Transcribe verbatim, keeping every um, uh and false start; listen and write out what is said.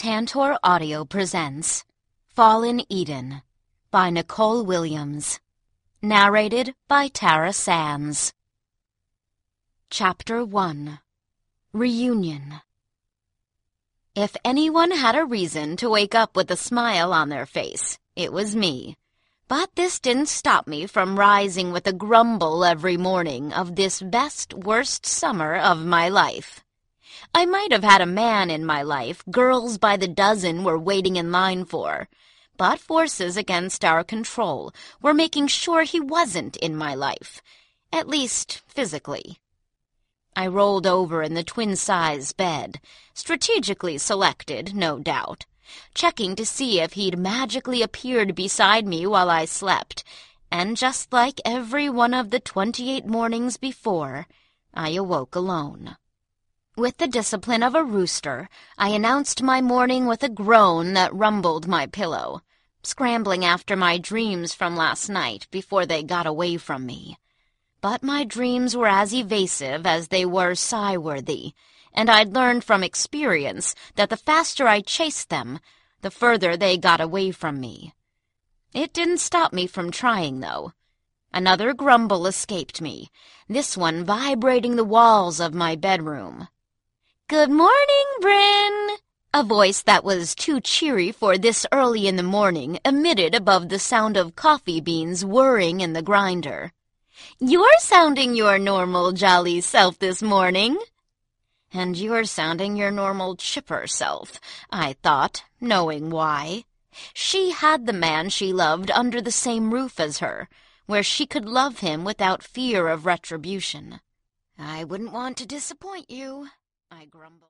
Tantor Audio presents Fallen Eden by Nicole Williams. Narrated by Tara Sands. Chapter one. Reunion. If anyone had a reason to wake up with a smile on their face, it was me. But this didn't stop me from rising with a grumble every morning of this best, worst summer of my life. I might have had a man in my life girls by the dozen were waiting in line for, but forces against our control were making sure he wasn't in my life, at least physically. I rolled over in the twin-size bed, strategically selected, no doubt, checking to see if he'd magically appeared beside me while I slept, and just like every one of the twenty-eight mornings before, I awoke alone. With the discipline of a rooster, I announced my morning with a groan that rumbled my pillow, scrambling after my dreams from last night before they got away from me. But my dreams were as evasive as they were sigh-worthy, and I'd learned from experience that the faster I chased them, the further they got away from me. It didn't stop me from trying, though. Another grumble escaped me, this one vibrating the walls of my bedroom. "Good morning, Bryn," a voice that was too cheery for this early in the morning emitted above the sound of coffee beans whirring in the grinder. "You're sounding your normal jolly self this morning." "And you're sounding your normal chipper self," I thought, knowing why. She had the man she loved under the same roof as her, where she could love him without fear of retribution. "I wouldn't want to disappoint you," I grumbled.